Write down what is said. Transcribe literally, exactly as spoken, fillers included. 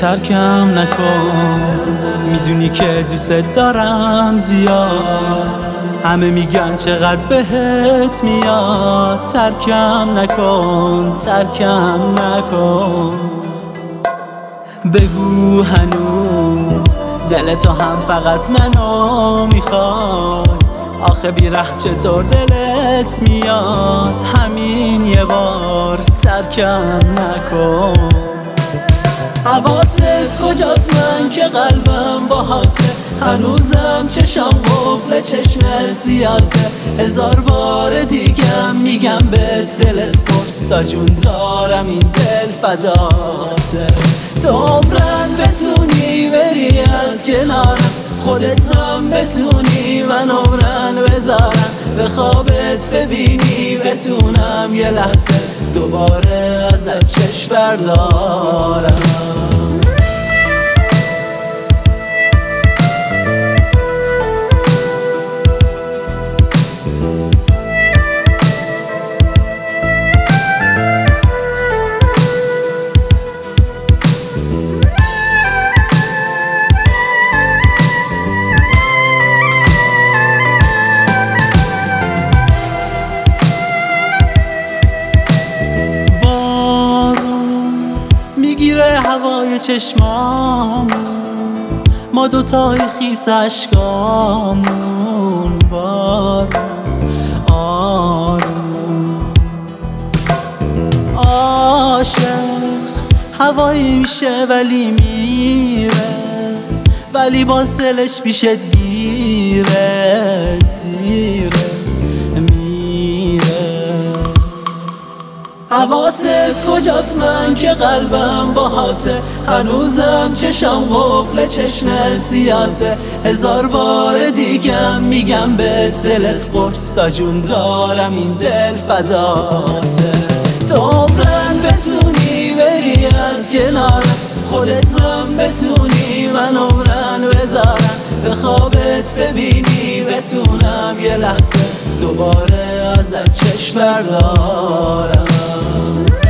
ترکم نکن، میدونی که دوست دارم زیاد. همه میگن چقدر بهت میاد، ترکم نکن، ترکم نکن. بگو هنوز دلتو هم فقط منو میخوای، آخه بیرحم چطور دلت میاد، همین یه بار ترکم نکن. حواست کجاست من که قلبم باهاته، هنوزم چشم قفل چشم سیاته. هزار بار دیگم میگم بهت دلت پرس، تا جون دارم این دل فداته. تو عمرن بتونی بری از کنارم، خودتم بتونی من عمرن بذارم. به خوابت ببینی بتونم یه لحظه دوباره ازت چشم بردارم. میگیره هوای چشمامون، ما دوتای خیس اشکامون. بارون آروم عاشق هوایی میشه ولی میره، ولی با دلش پیشت گیره، دیره حواست کجاست من که قلبم باهاته، هنوزم چشم قفل چشم سیاته. هزار بار دیگم میگم بهت دلت قرص، تا جون دارم این دل فداته. تو عمرن بتونی بری از کنارم، خودتم بتونی من عمرن بذارم. به خوابت ببینی بتونم یه لحظه دوباره ازت چشم بردارم.